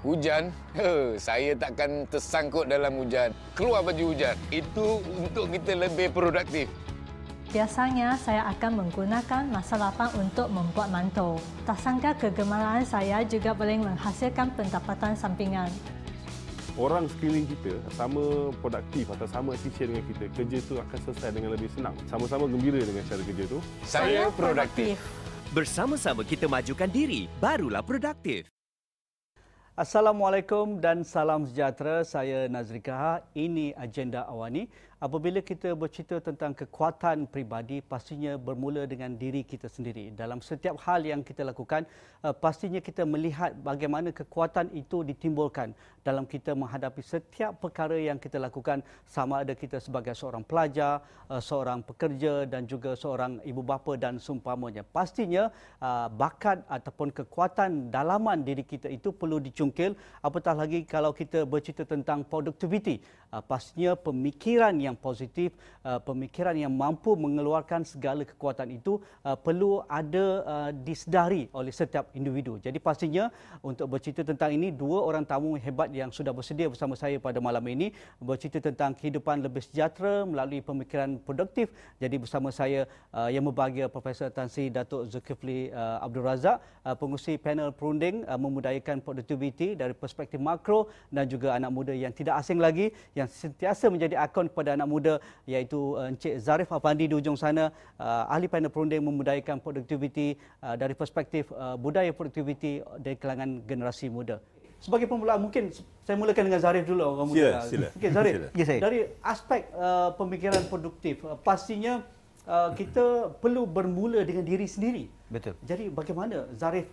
Hujan? Saya takkan tersangkut dalam hujan. Keluar baju hujan. Itu untuk kita lebih produktif. Biasanya saya akan menggunakan masa lapang untuk membuat mantau. Tak sangka kegemaran saya juga boleh menghasilkan pendapatan sampingan. Orang sekeliling kita sama produktif atau sama efisien dengan kita, kerja itu akan selesai dengan lebih senang. Sama-sama gembira dengan cara kerja itu. Saya produktif. Bersama-sama kita majukan diri, barulah produktif. Assalamualaikum dan salam sejahtera. Saya Nazri Kahar. Ini Agenda Awani. Apabila kita bercerita tentang kekuatan peribadi, pastinya bermula dengan diri kita sendiri. Dalam setiap hal yang kita lakukan, pastinya kita melihat bagaimana kekuatan itu ditimbulkan dalam kita menghadapi setiap perkara yang kita lakukan, sama ada kita sebagai seorang pelajar, seorang pekerja dan juga seorang ibu bapa dan seumpamanya. Pastinya bakat ataupun kekuatan dalaman diri kita itu perlu dicungkil, apatah lagi kalau kita bercerita tentang produktiviti. Pastinya pemikiran yang positif, pemikiran yang mampu mengeluarkan segala kekuatan itu perlu ada disedari oleh setiap individu. Jadi pastinya untuk bercerita tentang ini, dua orang tamu hebat yang sudah bersedia bersama saya pada malam ini bercerita tentang kehidupan lebih sejahtera melalui pemikiran produktif. Jadi bersama saya yang berbahagia Profesor Tan Sri Datuk Zulkifli Abdul Razak, pengurusi panel perunding memudayakan produktiviti dari perspektif makro, dan juga anak muda yang tidak asing lagi yang sentiasa menjadi ikon kepada anak muda, iaitu Encik Zarif Afandi di ujung sana, ahli panel perunding memudayakan produktiviti dari perspektif budaya produktiviti dari kalangan generasi muda. Sebagai permulaan, mungkin saya mulakan dengan Zarif dulu, orang muda. Sila. Okey, Zarif. Sila. Dari aspek pemikiran produktif, pastinya kita perlu bermula dengan diri sendiri. Betul. Jadi bagaimana Zarif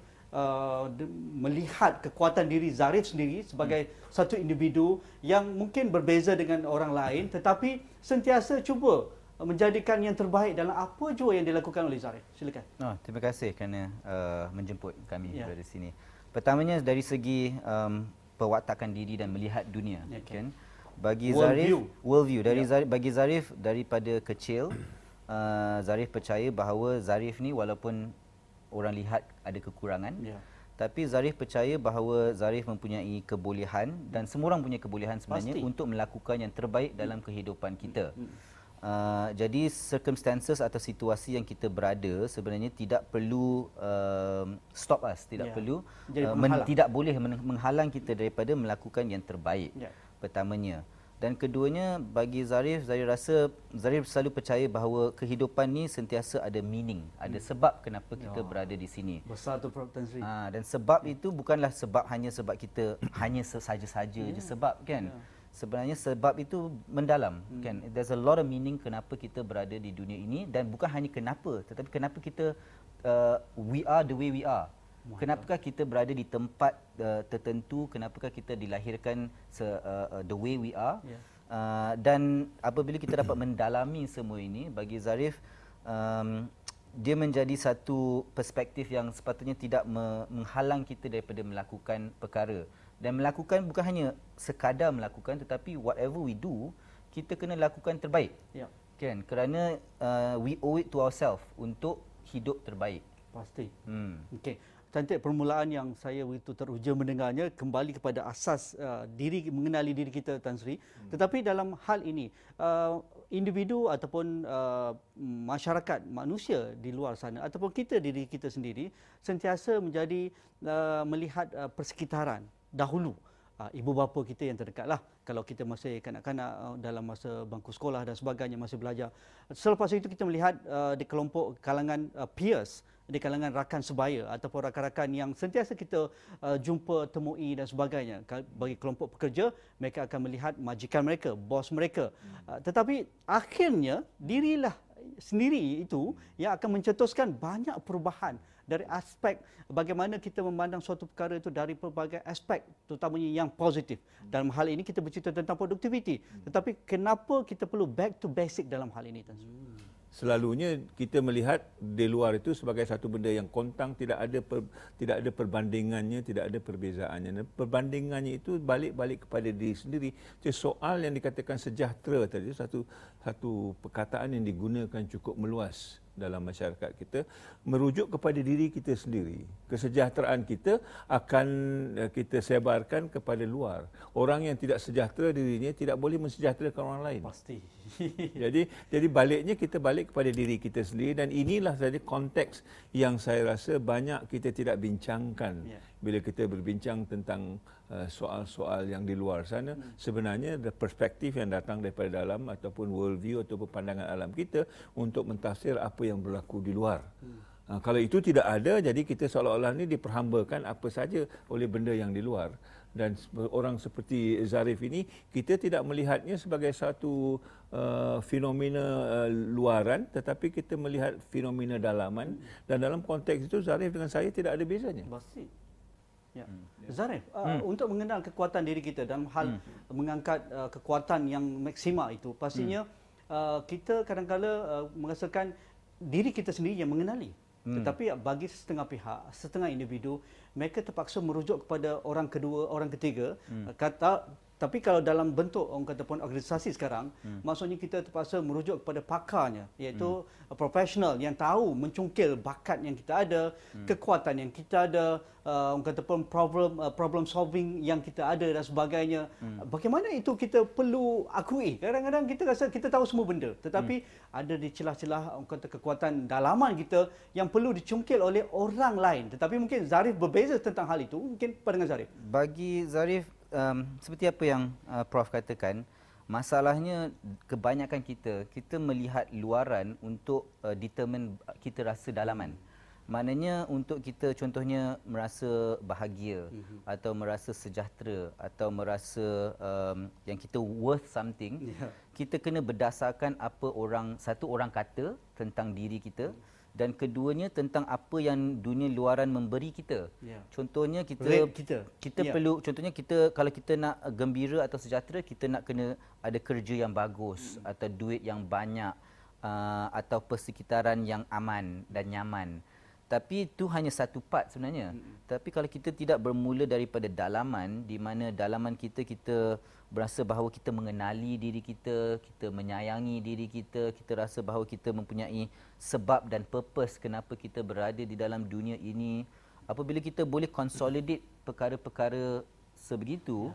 melihat kekuatan diri Zarif sendiri sebagai satu individu yang mungkin berbeza dengan orang lain, tetapi sentiasa cuba menjadikan yang terbaik dalam apa jua yang dilakukan oleh Zarif. Silakan. Terima kasih kerana menjemput kami dari sini. Pertamanya dari segi pewaktakan diri dan melihat dunia, kan? Bagi Zarif, worldview dari Zarif, bagi Zarif daripada kecil, Zarif percaya bahawa Zarif ni walaupun orang lihat ada kekurangan, tapi Zarif percaya bahawa Zarif mempunyai kebolehan, dan semua orang punya kebolehan sebenarnya untuk melakukan yang terbaik dalam kehidupan kita. Jadi circumstances atau situasi yang kita berada sebenarnya tidak perlu stop us, tidak perlu tidak boleh menghalang kita daripada melakukan yang terbaik. Pertamanya. Dan keduanya, bagi Zarif, Zarif selalu percaya bahawa kehidupan ni sentiasa ada meaning, ada sebab kenapa kita berada di sini. Besar tu Prof Tan Sri. Dan sebab itu bukanlah sebab kita hanya saja-saja je sebab, kan? Sebenarnya sebab itu mendalam, kan? There's a lot of meaning kenapa kita berada di dunia ini, dan bukan hanya kenapa, tetapi kenapa kita we are the way we are. Kenapakah kita berada di tempat tertentu, kenapakah kita dilahirkan the way we are. Dan apabila kita dapat mendalami semua ini, bagi Zarif dia menjadi satu perspektif yang sepatutnya tidak menghalang kita daripada melakukan perkara. Dan melakukan bukan hanya sekadar melakukan, tetapi whatever we do, kita kena lakukan terbaik. Kan? Kerana we owe it to ourselves untuk hidup terbaik. Pasti. Okey. Cantik permulaan yang saya begitu teruja mendengarnya, kembali kepada asas diri, mengenali diri kita, Tan Sri. Tetapi dalam hal ini, individu ataupun masyarakat, manusia di luar sana, ataupun diri kita sendiri, sentiasa menjadi melihat persekitaran dahulu. Ibu bapa kita yang terdekatlah. Kalau kita masih kanak-kanak dalam masa bangku sekolah dan sebagainya, masih belajar. Selepas itu kita melihat di kelompok kalangan peers, di kalangan rakan sebaya ataupun rakan-rakan yang sentiasa kita jumpa, temui dan sebagainya. Bagi kelompok pekerja, mereka akan melihat majikan mereka, bos mereka. Tetapi akhirnya dirilah sendiri itu yang akan mencetuskan banyak perubahan dari aspek bagaimana kita memandang suatu perkara itu dari pelbagai aspek, terutamanya yang positif. Dalam hal ini kita bercerita tentang produktiviti. Tetapi kenapa kita perlu back to basic dalam hal ini, Tan Sri? Selalunya kita melihat di luar itu sebagai satu benda yang kontang, tidak ada perbandingannya, tidak ada perbezaannya. Perbandingannya itu balik kepada diri sendiri. Jadi soal yang dikatakan sejahtera tadi, satu perkataan yang digunakan cukup meluas. dalam masyarakat kita merujuk kepada diri kita sendiri. Kesejahteraan kita akan kita sebarkan kepada luar. Orang yang tidak sejahtera dirinya tidak boleh mensejahterakan orang lain. Pasti. Jadi baliknya kita balik kepada diri kita sendiri, dan inilah saja konteks yang saya rasa banyak kita tidak bincangkan bila kita berbincang tentang soal-soal yang di luar sana. Sebenarnya perspektif yang datang daripada dalam ataupun worldview ataupun pandangan alam kita untuk mentafsir apa yang berlaku di luar. Kalau itu tidak ada, jadi kita seolah-olah ni diperhambakan apa saja oleh benda yang di luar. Dan orang seperti Zarif ini, kita tidak melihatnya sebagai satu fenomena luaran, tetapi kita melihat fenomena dalaman. Dan dalam konteks itu Zarif dengan saya tidak ada bezanya. Pasti. Ya. Zarif, untuk mengenal kekuatan diri kita dalam hal mengangkat kekuatan yang maksima itu, pastinya kita kadang-kadang merasakan diri kita sendiri yang mengenali. Tetapi bagi setengah pihak, setengah individu, mereka terpaksa merujuk kepada orang kedua, orang ketiga. Tapi kalau dalam bentuk orang kata pun organisasi sekarang, maksudnya kita terpaksa merujuk kepada pakarnya, iaitu profesional yang tahu mencungkil bakat yang kita ada, kekuatan yang kita ada, orang kata pun problem solving yang kita ada dan sebagainya. Bagaimana itu kita perlu akui. Kadang-kadang kita rasa kita tahu semua benda, tetapi ada di celah-celah orang kata kekuatan dalaman kita yang perlu dicungkil oleh orang lain. Tetapi mungkin Zarif berbeza tentang hal itu. Mungkin pandangan Zarif. Bagi Zarif, seperti apa yang Prof katakan, masalahnya kebanyakan kita melihat luaran untuk determine kita rasa dalaman. Maknanya untuk kita contohnya merasa bahagia atau merasa sejahtera atau merasa yang kita worth something, kita kena berdasarkan apa satu orang kata tentang diri kita, dan keduanya tentang apa yang dunia luaran memberi kita. Contohnya kita perlu, contohnya kita kalau kita nak gembira atau sejahtera, kita nak kena ada kerja yang bagus atau duit yang banyak atau persekitaran yang aman dan nyaman. Tapi itu hanya satu part sebenarnya. Tapi kalau kita tidak bermula daripada dalaman, di mana dalaman kita berasa bahawa kita mengenali diri kita menyayangi diri kita rasa bahawa kita mempunyai sebab dan purpose kenapa kita berada di dalam dunia ini. Apabila kita boleh consolidate perkara-perkara sebegitu,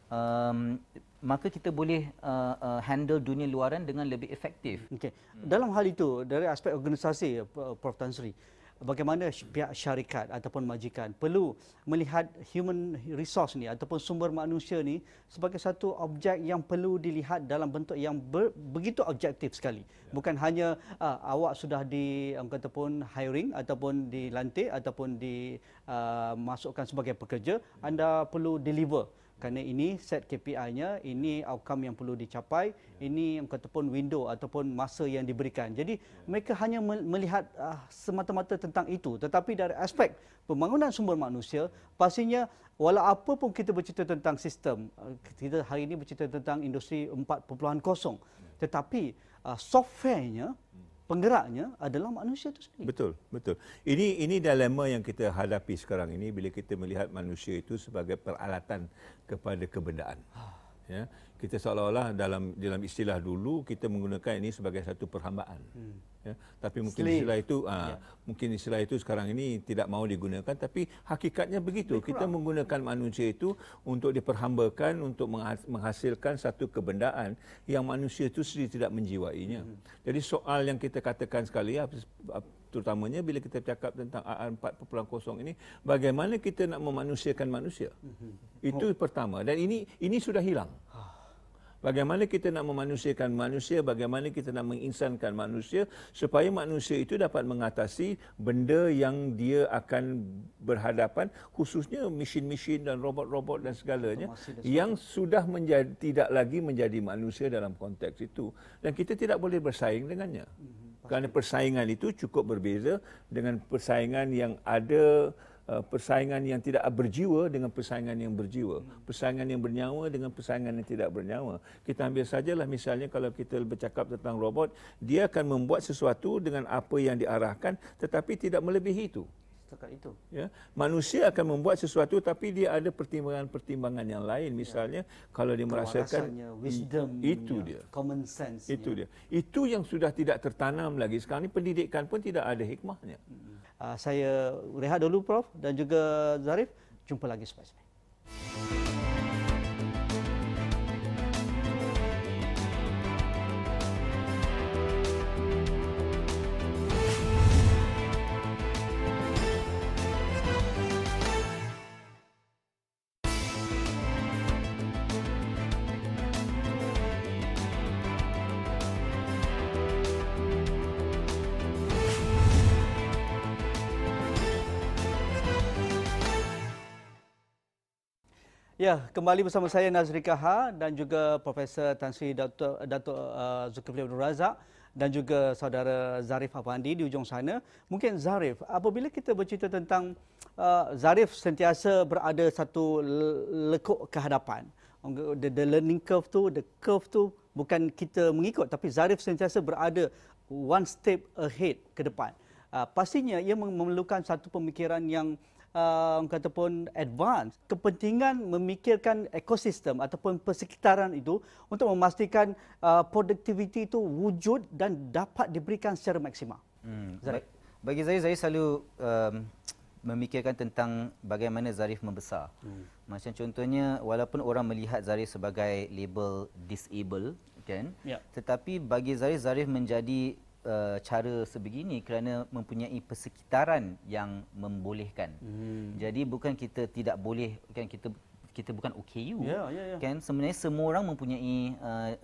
maka kita boleh handle dunia luaran dengan lebih efektif. Okay. Dalam hal itu, dari aspek organisasi, Prof Tan Sri, bagaimana pihak syarikat ataupun majikan perlu melihat human resource ni ataupun sumber manusia ni sebagai satu objek yang perlu dilihat dalam bentuk yang begitu objektif sekali. Bukan hanya awak sudah katakan hiring ataupun dilantik ataupun dimasukkan sebagai pekerja, anda perlu deliver. Kerana ini set KPI-nya, ini outcome yang perlu dicapai, ini yang katakan window ataupun masa yang diberikan. Jadi mereka hanya melihat semata-mata tentang itu. Tetapi dari aspek pembangunan sumber manusia, pastinya walau apa pun kita bercerita tentang sistem, kita hari ini bercerita tentang industri 4.0, tetapi softwarenya, penggeraknya adalah manusia itu sendiri. Betul. Ini dilema yang kita hadapi sekarang ini bila kita melihat manusia itu sebagai peralatan kepada kebendaan. Ya, kita seolah-olah dalam istilah dulu kita menggunakan ini sebagai satu perhambaan. Ya, tapi mungkin istilah itu sekarang ini tidak mahu digunakan, tapi hakikatnya begitu. Kita menggunakan manusia itu untuk diperhambakan untuk menghasilkan satu kebendaan yang manusia itu sendiri tidak menjiwainya. Jadi soal yang kita katakan sekali, terutamanya bila kita cakap tentang AR 4.0 ini, bagaimana kita nak memanusiakan manusia. Itu pertama, dan ini sudah hilang. Bagaimana kita nak memanusiakan manusia, bagaimana kita nak menginsankan manusia supaya manusia itu dapat mengatasi benda yang dia akan berhadapan, khususnya mesin-mesin dan robot-robot dan segalanya yang sudah tidak lagi menjadi manusia dalam konteks itu. Dan kita tidak boleh bersaing dengannya. Kerana persaingan itu cukup berbeza dengan persaingan yang ada, persaingan yang tidak berjiwa dengan persaingan yang berjiwa. Persaingan yang bernyawa dengan persaingan yang tidak bernyawa. Kita ambil sajalah misalnya kalau kita bercakap tentang robot, dia akan membuat sesuatu dengan apa yang diarahkan tetapi tidak melebihi itu. setakat itu. Ya, manusia akan membuat sesuatu tapi dia ada pertimbangan-pertimbangan yang lain. Misalnya kalau dia merasakan wisdom, itu dia, common sense. Itu dia. Itu yang sudah tidak tertanam lagi. Sekarang ni pendidikan pun tidak ada hikmahnya. Saya rehat dulu Prof dan juga Zarif. Jumpa lagi selepas ini. Ya, kembali bersama saya Nazrika Ha dan juga Profesor Tan Sri Datuk Zulkifli Abdul Razak dan juga saudara Zarif Afandi di ujung sana. Mungkin Zarif, apabila kita bercerita tentang Zarif sentiasa berada satu lekuk ke hadapan. The learning curve tu bukan kita mengikut tapi Zarif sentiasa berada one step ahead ke depan. Pastinya ia memerlukan satu pemikiran yang kata pun advance, kepentingan memikirkan ekosistem ataupun persekitaran itu untuk memastikan produktiviti itu wujud dan dapat diberikan secara maksimal. Bagi saya selalu memikirkan tentang bagaimana Zarif membesar. Macam contohnya, walaupun orang melihat Zarif sebagai label disable, kan? Ya. Tetapi bagi Zarif menjadi cara sebegini kerana mempunyai persekitaran yang membolehkan. Jadi bukan kita tidak boleh, kan, kita bukan OKU. Kan sebenarnya semua orang mempunyai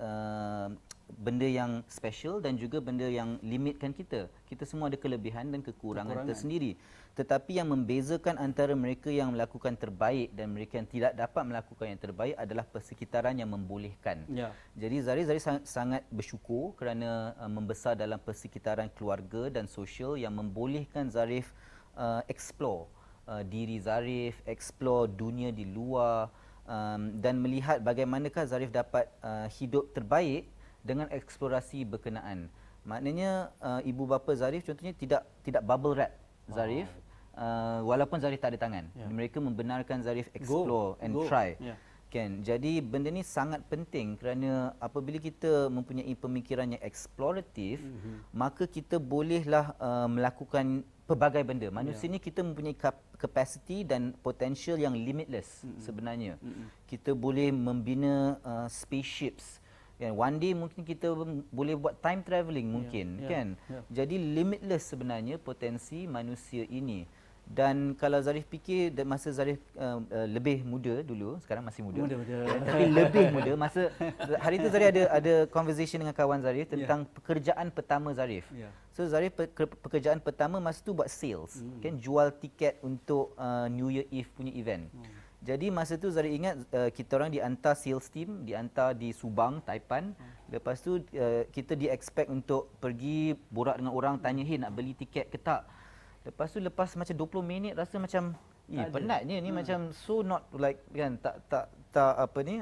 benda yang special dan juga benda yang limitkan kita. Kita semua ada kelebihan dan kekurangan tersendiri. Tetapi yang membezakan antara mereka yang melakukan terbaik dan mereka yang tidak dapat melakukan yang terbaik adalah persekitaran yang membolehkan. Jadi Zarif sangat bersyukur kerana membesar dalam persekitaran keluarga dan sosial yang membolehkan Zarif explore diri Zarif, explore dunia di luar dan melihat bagaimanakah Zarif dapat hidup terbaik dengan eksplorasi berkenaan. Maknanya ibu bapa Zarif contohnya tidak bubble wrap Zarif. Walaupun Zarif tak ada tangan, mereka membenarkan Zarif explore and try. Kan, jadi benda ni sangat penting kerana apabila kita mempunyai pemikiran yang eksploratif, maka kita bolehlah melakukan pelbagai benda. Manusia ni kita mempunyai capacity dan potential yang limitless sebenarnya. Kita boleh membina spaceships. One day mungkin kita boleh buat time travelling mungkin, kan? Jadi limitless sebenarnya potensi manusia ini. Dan kalau Zarif fikir masa Zarif lebih muda dulu, sekarang masih muda. Tapi lebih muda, masa hari itu Zarif ada conversation dengan kawan Zarif tentang pekerjaan pertama Zarif. So Zarif pekerjaan pertama masa tu buat sales, kan, jual tiket untuk New Year Eve punya event. Jadi masa tu Zarif ingat kita orang dihantar sales team, dihantar di Subang, Taipan. Lepas tu kita di-expect untuk pergi borak dengan orang, tanya, "Hey, nak beli tiket ke tak?" Lepas tu lepas macam 20 minit rasa macam penatnya ni, macam so not like, kan, tak apa ni,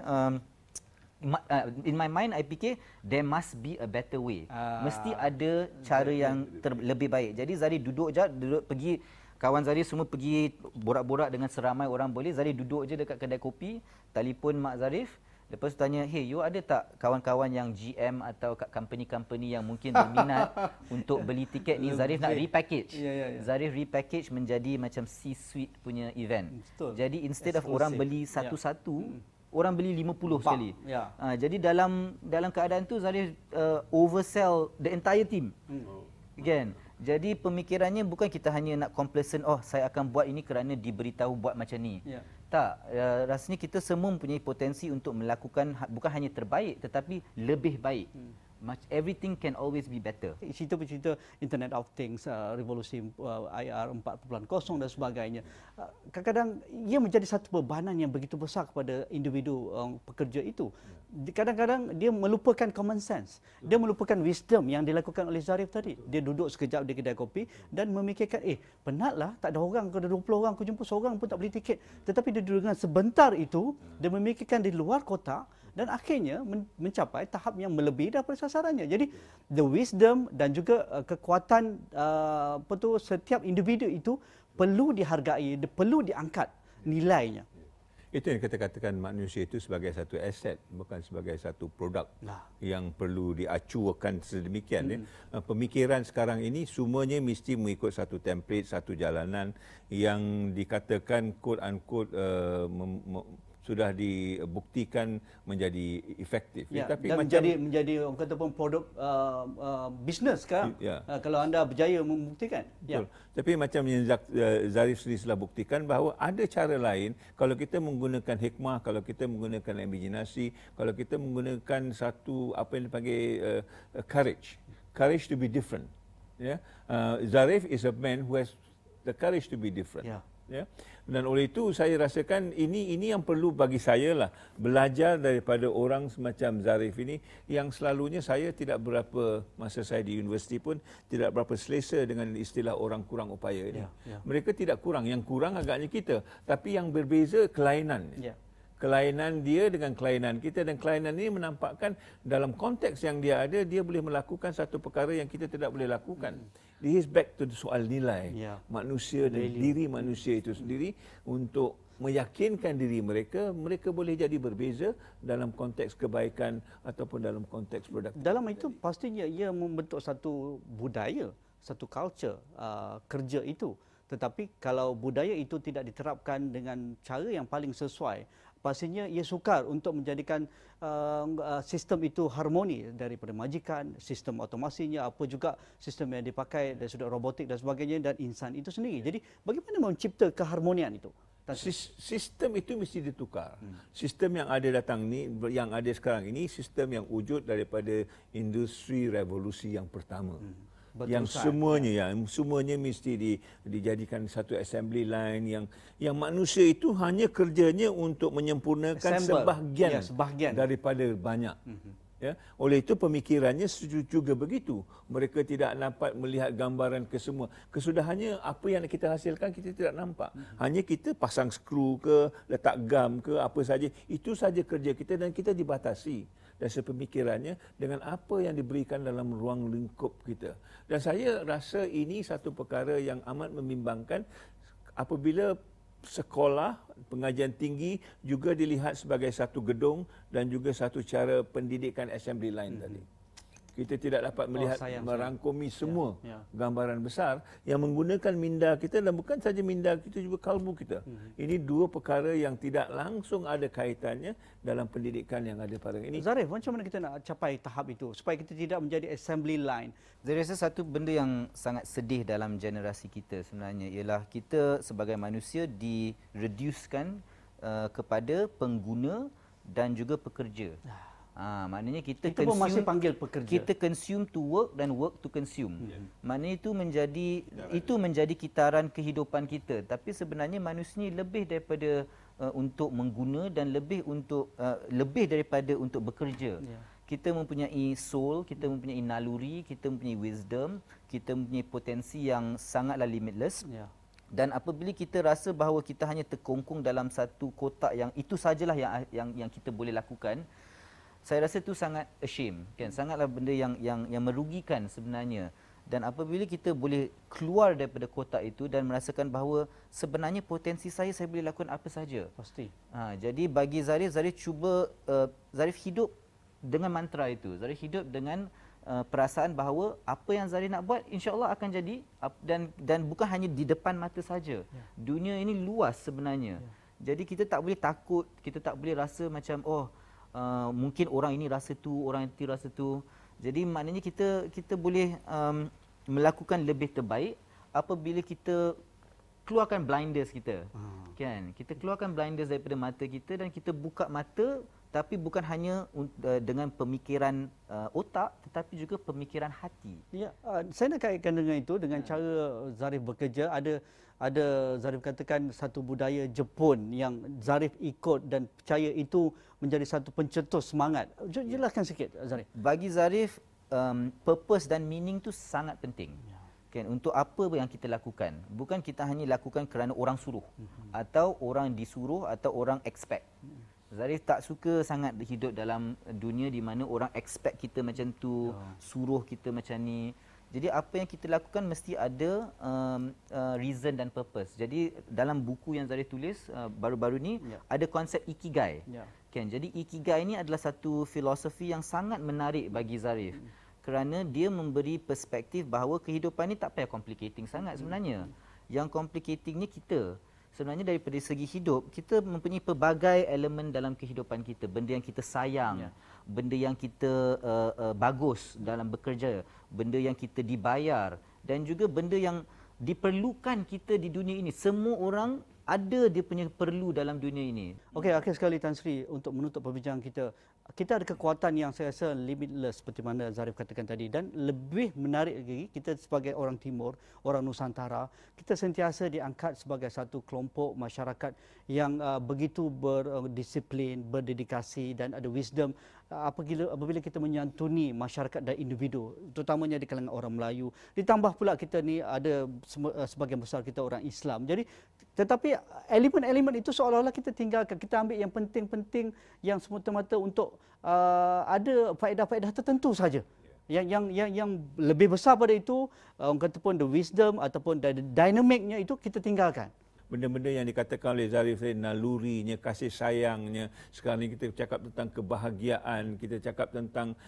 in my mind I fikir there must be a better way. Mesti ada cara yang lebih baik. Jadi Zarif duduk pergi, kawan Zarif semua pergi borak-borak dengan seramai orang boleh. Zarif duduk je dekat kedai kopi, telefon mak Zarif. Lepas tu tanya, "Hey, you ada tak kawan-kawan yang GM atau company-company yang mungkin berminat untuk beli tiket ni?" Zarif nak repackage. Zarif repackage menjadi macam C-suite punya event. Jadi instead of orang beli satu-satu, orang beli 50 sekali. Jadi dalam keadaan tu Zarif oversell the entire team. Kan? Jadi pemikirannya bukan kita hanya nak complacent, oh saya akan buat ini kerana diberitahu buat macam ni. Tak, rasanya kita semua mempunyai potensi untuk melakukan bukan hanya terbaik tetapi lebih baik. Everything can always be better. Cerita-cerita Internet of Things, revolusi IR 4.0 dan sebagainya. Kadang-kadang ia menjadi satu bebanan yang begitu besar kepada individu pekerja itu. Kadang-kadang dia melupakan common sense. Dia melupakan wisdom yang dilakukan oleh Zarif tadi. Dia duduk sekejap di kedai kopi dan memikirkan, penatlah, tak ada orang, ada 20 orang, aku jumpa seorang pun tak beli tiket. Tetapi dia duduk dengan sebentar itu, dia memikirkan di luar kotak dan akhirnya mencapai tahap yang melebihi daripada sasarannya. Jadi the wisdom dan juga kekuatan setiap individu itu perlu dihargai, perlu diangkat nilainya. Itu yang kita katakan manusia itu sebagai satu aset, bukan sebagai satu produk yang perlu diacukan sedemikian. Pemikiran sekarang ini semuanya mesti mengikut satu template, satu jalanan yang dikatakan quote unquote sudah dibuktikan menjadi efektif. Ya, tapi dan macam menjadi orang kata pun produk bisnes sekarang. Kalau anda berjaya membuktikan. Betul. Tapi macam yang Zarif sendiri telah buktikan bahawa ada cara lain kalau kita menggunakan hikmah, kalau kita menggunakan imaginasi, kalau kita menggunakan satu apa yang dipanggil courage to be different. Zarif is a man who has the courage to be different. Dan oleh itu saya rasakan ini yang perlu bagi saya lah, belajar daripada orang semacam Zarif ini yang selalunya saya tidak berapa, masa saya di universiti pun tidak berapa selesa dengan istilah orang kurang upaya ini. Mereka tidak kurang, yang kurang agaknya kita, tapi yang berbeza kelainan. Kelainan dia dengan kelainan kita, dan kelainan ini menampakkan dalam konteks yang dia ada, dia boleh melakukan satu perkara yang kita tidak boleh lakukan. This is back to soal nilai manusia dan diri manusia itu sendiri, untuk meyakinkan diri mereka boleh jadi berbeza dalam konteks kebaikan ataupun dalam konteks produk. Dalam itu pastinya ia membentuk satu budaya, satu culture kerja itu. Tetapi kalau budaya itu tidak diterapkan dengan cara yang paling sesuai, pastinya ia sukar untuk menjadikan sistem itu harmoni daripada majikan, sistem otomasinya, apa juga sistem yang dipakai dari sudut robotik dan sebagainya, dan insan itu sendiri. Jadi bagaimana mencipta keharmonian itu? Sistem itu mesti ditukar. Sistem yang ada yang ada sekarang ini, sistem yang wujud daripada industri revolusi yang pertama. Yang semuanya mesti dijadikan satu assembly line yang manusia itu hanya kerjanya untuk menyempurnakan sebahagian daripada banyak. Oleh itu pemikirannya juga begitu. Mereka tidak dapat melihat gambaran kesemua. Kesudahannya apa yang kita hasilkan kita tidak nampak. Hanya kita pasang skru ke, letak gam ke, apa saja. Itu saja kerja kita dan kita dibatasi dan sepemikirannya dengan apa yang diberikan dalam ruang lingkup kita. Dan saya rasa ini satu perkara yang amat membimbangkan apabila sekolah pengajian tinggi juga dilihat sebagai satu gedung dan juga satu cara pendidikan assembly line tadi. Kita tidak dapat melihat merangkumi semua gambaran besar yang menggunakan minda kita, dan bukan saja minda kita, juga kalbu kita. Ini dua perkara yang tidak langsung ada kaitannya dalam pendidikan yang ada pada ini. Zarif, macam mana kita nak capai tahap itu supaya kita tidak menjadi assembly line? Saya rasa satu benda yang sangat sedih dalam generasi kita sebenarnya ialah kita sebagai manusia direducekan kepada pengguna dan juga pekerja. Maknanya kita pun masih panggil pekerja. Kita consume to work dan work to consume. Maknanya itu menjadi kitaran kehidupan kita. Tapi sebenarnya manusia ni lebih daripada untuk mengguna dan lebih daripada untuk bekerja. Kita mempunyai soul, kita mempunyai naluri, kita mempunyai wisdom, kita mempunyai potensi yang sangatlah limitless. Dan apabila kita rasa bahawa kita hanya terkongkong dalam satu kotak yang itu sajalah yang kita boleh lakukan, saya rasa itu sangat ashamed, kan? Sangatlah benda yang merugikan sebenarnya. Dan apabila kita boleh keluar daripada kotak itu dan merasakan bahawa sebenarnya potensi saya boleh lakukan apa saja. Pasti. Jadi bagi Zarif cuba Zarif hidup dengan mantra itu. Zarif hidup dengan perasaan bahawa apa yang Zarif nak buat insya-Allah akan jadi, dan bukan hanya di depan mata saja. Dunia ini luas sebenarnya. Jadi kita tak boleh takut, kita tak boleh rasa macam mungkin orang ini rasa tu, orang itu rasa tu. Jadi maknanya kita boleh melakukan lebih terbaik apabila kita keluarkan blinders kita. Kan? Kita keluarkan blinders daripada mata kita dan kita buka mata, tapi bukan hanya dengan pemikiran otak tetapi juga pemikiran hati. Ya, saya nak kaitkan dengan itu, dengan cara Zarif bekerja. Ada Zarif katakan satu budaya Jepun yang Zarif ikut dan percaya itu menjadi satu pencetus semangat. Jelaskan sikit Zarif. Bagi Zarif, purpose dan meaning tu sangat penting. Kan, untuk apa yang kita lakukan. Bukan kita hanya lakukan kerana orang suruh atau orang disuruh atau orang expect. Zarif tak suka sangat hidup dalam dunia di mana orang expect kita macam tu, suruh kita macam ni. Jadi apa yang kita lakukan mesti ada reason dan purpose. Jadi dalam buku yang Zarif tulis baru-baru ni ada konsep ikigai. Kan? Jadi ikigai ni adalah satu filosofi yang sangat menarik bagi Zarif. Kerana dia memberi perspektif bahawa kehidupan ni tak payah complicating sangat sebenarnya. Yang complicatingnya kita. Sebenarnya daripada segi hidup, kita mempunyai pelbagai elemen dalam kehidupan kita. Benda yang kita sayang, benda yang kita bagus dalam bekerja, benda yang kita dibayar dan juga benda yang diperlukan kita di dunia ini. Semua orang ada dia punya perlu dalam dunia ini. Okey, akhir sekali Tan Sri, untuk menutup perbincangan kita, kita ada kekuatan yang saya rasa limitless seperti mana Zarif katakan tadi, dan lebih menarik lagi, kita sebagai orang Timur, orang Nusantara, kita sentiasa diangkat sebagai satu kelompok masyarakat yang begitu berdisiplin, berdedikasi dan ada wisdom apabila kita menyantuni masyarakat dan individu, terutamanya di kalangan orang Melayu. Ditambah pula kita ni ada sebagian besar kita orang Islam. Jadi tetapi elemen-elemen itu seolah-olah kita tinggalkan. Kita ambil yang penting-penting, yang semata-mata untuk ada faedah-faedah tertentu saja. Yang lebih besar pada itu, orang kata pun the wisdom ataupun the dynamicnya itu kita tinggalkan. Benda-benda yang dikatakan oleh Zarif tadi, nalurinya, kasih sayangnya. Sekarang ni kita cakap tentang kebahagiaan, kita cakap tentang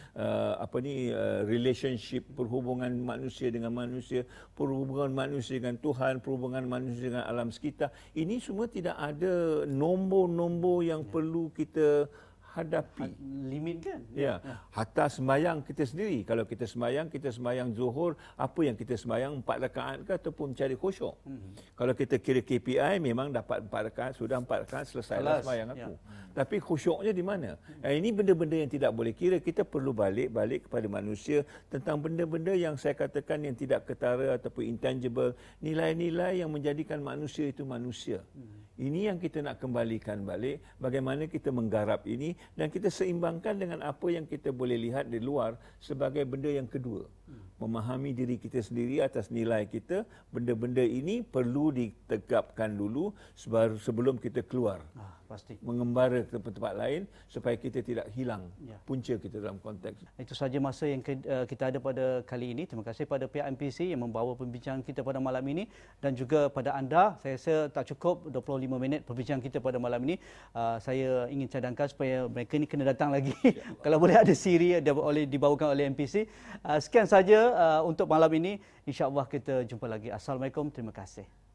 relationship, perhubungan manusia dengan manusia, perhubungan manusia dengan Tuhan, perhubungan manusia dengan alam sekitar. Ini semua tidak ada nombor-nombor yang perlu kita hadapi. Limit kan? Ya. Hatta sembahyang kita sendiri. Kalau kita sembahyang Zuhur, apa yang kita sembahyang 4 rakaat ke ataupun cari khusyuk. Kalau kita kira KPI, memang dapat 4 rakaat, sudah 4 rakaat selesailah sembahyang aku. Tapi khusyuknya di mana? Ini benda-benda yang tidak boleh kira. Kita perlu balik kepada manusia tentang benda-benda yang saya katakan yang tidak ketara ataupun intangible, nilai-nilai yang menjadikan manusia itu manusia. Ini yang kita nak kembalikan balik, bagaimana kita menggarap ini dan kita seimbangkan dengan apa yang kita boleh lihat di luar sebagai benda yang kedua. Memahami diri kita sendiri atas nilai kita, benda-benda ini perlu ditegapkan dulu sebelum kita keluar. Pasti. Mengembara ke tempat lain supaya kita tidak hilang punca kita dalam konteks. Itu saja masa yang kita ada pada kali ini. Terima kasih pada pihak MPC yang membawa perbincangan kita pada malam ini, dan juga pada anda. Saya rasa tak cukup 25 minit perbincangan kita pada malam ini. Saya ingin cadangkan supaya mereka ni kena datang lagi. Kalau boleh ada siri dibawakan oleh MPC. Sekian saja untuk malam ini. InsyaAllah kita jumpa lagi. Assalamualaikum. Terima kasih.